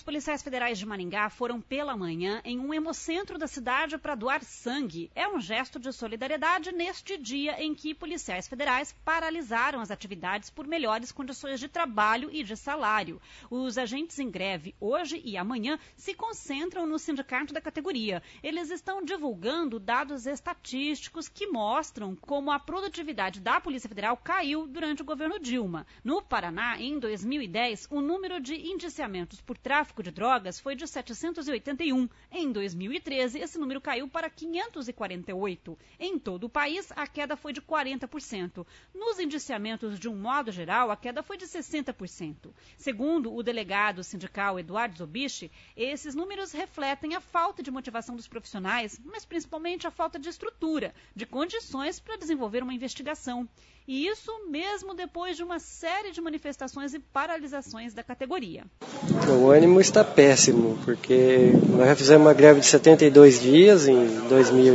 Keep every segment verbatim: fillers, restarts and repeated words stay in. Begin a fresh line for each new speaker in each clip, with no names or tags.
Os policiais federais de Maringá foram pela manhã em um hemocentro da cidade para doar sangue. É um gesto de solidariedade neste dia em que policiais federais paralisaram as atividades por melhores condições de trabalho e de salário. Os agentes em greve hoje e amanhã se concentram no sindicato da categoria. Eles estão divulgando dados estatísticos que mostram como a produtividade da Polícia Federal caiu durante o governo Dilma. No Paraná, em dois mil e dez, o número de indiciamentos por tráfico de drogas foi de setecentos e oitenta e um. Em dois mil e treze, esse número caiu para quinhentos e quarenta e oito. Em todo o país, a queda foi de quarenta por cento. Nos indiciamentos, de um modo geral, a queda foi de sessenta por cento. Segundo o delegado sindical Eduardo Zobishi, esses números refletem a falta de motivação dos profissionais, mas principalmente a falta de estrutura, de condições para desenvolver uma investigação. E isso mesmo depois de uma série de manifestações e paralisações da categoria.
O ânimo está péssimo, porque nós já fizemos uma greve de setenta e dois dias em dois mil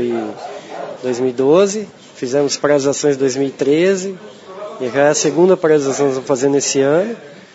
e doze, fizemos paralisações em dois mil e treze, e já é a segunda paralisação que estamos fazendo esse ano,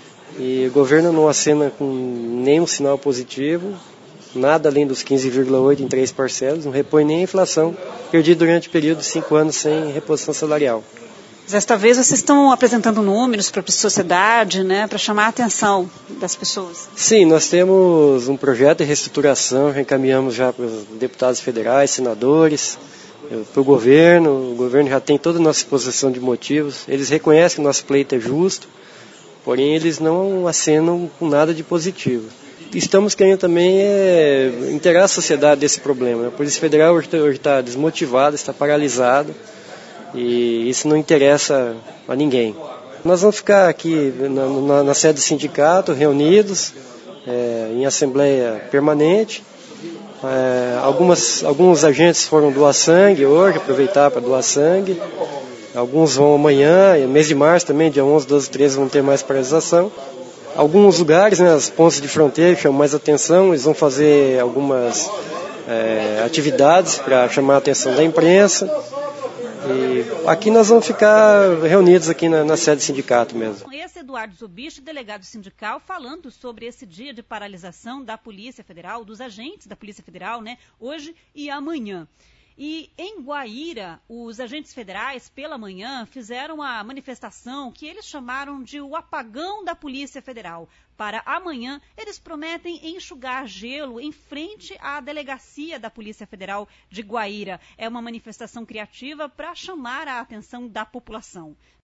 e o governo não acena com nenhum sinal positivo, nada além dos quinze vírgula oito em três parcelas, não repõe nem a inflação perdida durante o período de cinco anos sem reposição salarial.
Desta vez vocês estão apresentando números para a sociedade, né, para chamar a atenção das pessoas.
Sim, nós temos um projeto de reestruturação, já encaminhamos já para os deputados federais, senadores, para o governo. O governo já tem toda a nossa exposição de motivos. Eles reconhecem que o nosso pleito é justo, porém eles não acenam com nada de positivo. Estamos querendo também é, inteirar a sociedade desse problema. A Polícia Federal hoje está desmotivada, está paralisada. E isso não interessa a ninguém. Nós vamos ficar aqui na, na, na sede do sindicato, reunidos, é, em assembleia permanente. É, algumas, alguns agentes foram doar sangue hoje, aproveitar para doar sangue. Alguns vão amanhã, e mês de março também, dia onze, doze, treze, vão ter mais paralisação. Alguns lugares, né, as pontes de fronteira chamam mais atenção, eles vão fazer algumas é, atividades para chamar a atenção da imprensa. E aqui nós vamos ficar reunidos aqui na, na sede do sindicato mesmo.
Esse Eduardo Zobishi, delegado sindical, falando sobre esse dia de paralisação da Polícia Federal, dos agentes da Polícia Federal, né, hoje e amanhã. E em Guaíra, os agentes federais, pela manhã, fizeram a manifestação que eles chamaram de o apagão da Polícia Federal. Para amanhã, eles prometem enxugar gelo em frente à delegacia da Polícia Federal de Guaíra. É uma manifestação criativa para chamar a atenção da população.